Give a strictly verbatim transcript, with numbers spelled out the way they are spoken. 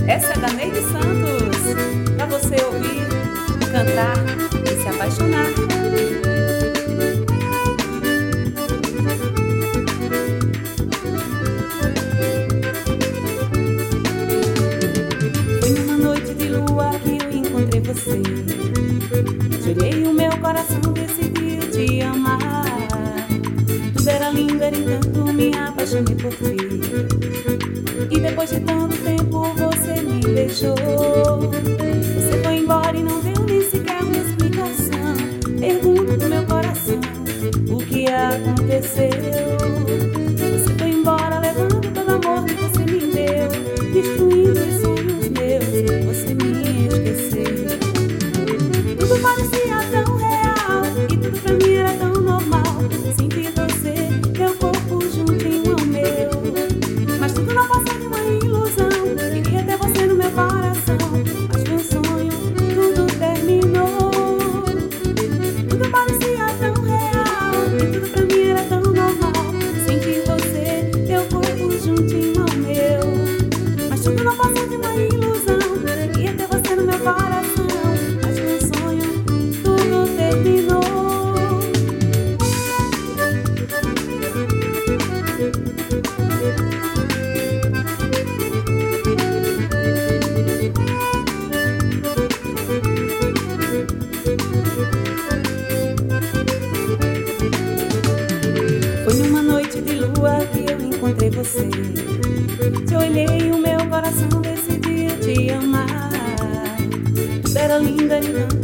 Essa é da Neide Santos, pra você ouvir, cantar e se apaixonar. Foi numa noite de lua que eu encontrei você. Olhei o meu coração, decidiu te amar. Tudo era lindo, era encanto, me apaixonei por ti. E depois de tanto tempo você me deixou. Você foi embora e não deu nem sequer uma explicação. Pergunto pro meu coração o que aconteceu. Você foi embora levando todo amor que você me deu, destruindo os sonhos meus, você me esqueceu. Tudo parecia tão real e tudo pra mim era tão normal. Senti você, teu corpo juntinho ao meu. Mas tudo não passou de uma ilusão. Queria ter você no meu coração, mas foi um sonho, tudo terminou. Tudo parecia tão real e tudo pra mim era tão normal. Senti você, teu corpo juntinho ao meu. Mas tudo não passou de uma ilusão. Queria ter você no meu coração, mas foi um sonho, tudo terminou. Foi numa noite de lua que eu encontrei você. Te olhei, o meu coração decidiu te amar. Tudo era lindo, era encanto,